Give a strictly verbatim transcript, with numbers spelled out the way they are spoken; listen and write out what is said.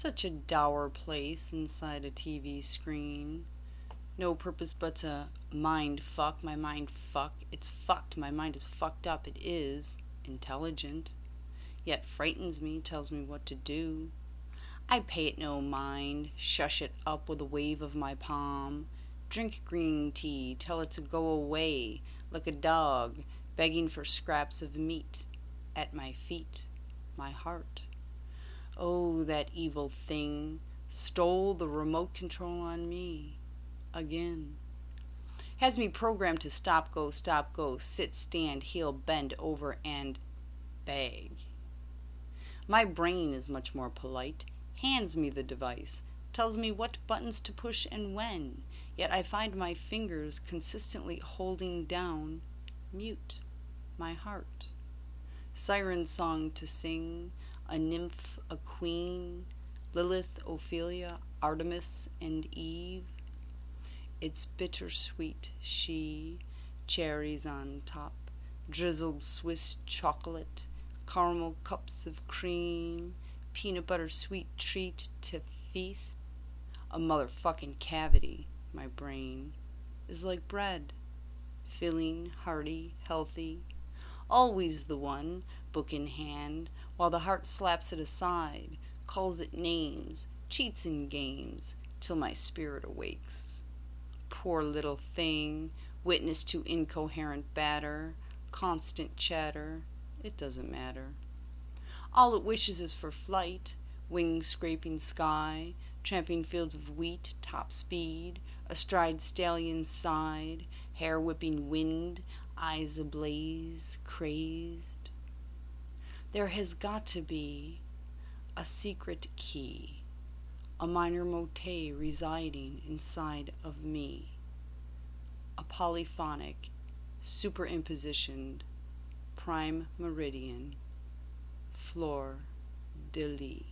Such a dour place inside a T V screen. No purpose but to mind fuck. My mind fuck. It's fucked. My mind is fucked up. It is intelligent. Yet frightens me, tells me what to do. I pay it no mind, shush it up with a wave of my palm. Drink green tea, tell it to go away, like a dog begging for scraps of meat. At my feet, my heart. Oh, that evil thing stole the remote control on me again. Has me programmed to stop, go, stop, go, sit, stand, heel, bend over, and beg. My brain is much more polite, hands me the device, tells me what buttons to push and when, yet I find my fingers consistently holding down mute, my heart. Siren song to sing, a nymph, a queen, Lilith, Ophelia, Artemis, and Eve. It's bittersweet, she, cherries on top, drizzled Swiss chocolate, caramel cups of cream, peanut butter sweet treat to feast. A motherfucking cavity, my brain, is like bread, filling, hearty, healthy, always the one, book in hand, while the heart slaps it aside, calls it names, cheats in games, till my spirit awakes. Poor little thing, witness to incoherent batter, constant chatter, it doesn't matter. All it wishes is for flight, wings scraping sky, tramping fields of wheat, top speed, astride stallion's side, hair whipping wind, eyes ablaze, crazed. There has got to be a secret key, a minor motet residing inside of me, a polyphonic, superimpositioned, prime meridian, fleur de lis.